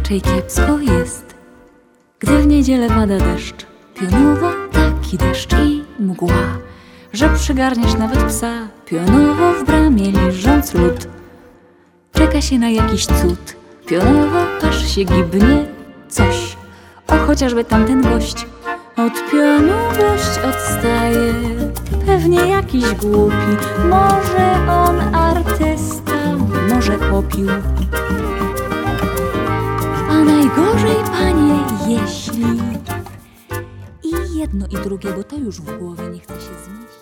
raczej kiepsko jest. Gdy w niedzielę pada deszcz, pionowo taki deszcz i mgła, że przygarniesz nawet psa, pionowo w bramie liżąc lód. Czeka się na jakiś cud, pionowo aż się gibnie coś. O, chociażby tamten gość od pionu dość odstaje. Pewnie jakiś głupi, może on artysta, może popił. A najgorzej, panie, jeśli i jedno i drugie, bo to już w głowie nie chce się zmieścić.